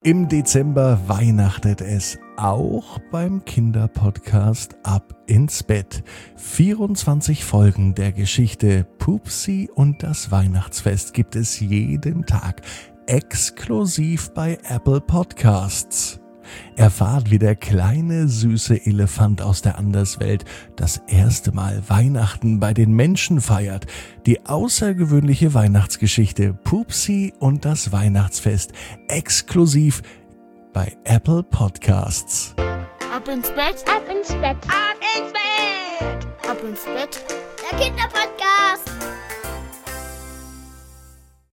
Im Dezember weihnachtet es auch beim Kinderpodcast Ab ins Bett. 24 Folgen der Geschichte Pupsi und das Weihnachtsfest gibt es jeden Tag, exklusiv bei Apple Podcasts. Erfahrt, wie der kleine, süße Elefant aus der Anderswelt das erste Mal Weihnachten bei den Menschen feiert. Die außergewöhnliche Weihnachtsgeschichte Pupsi und das Weihnachtsfest exklusiv bei Apple Podcasts. Ab ins Bett, ab ins Bett, ab ins Bett, ab ins Bett, der Kinderpodcast.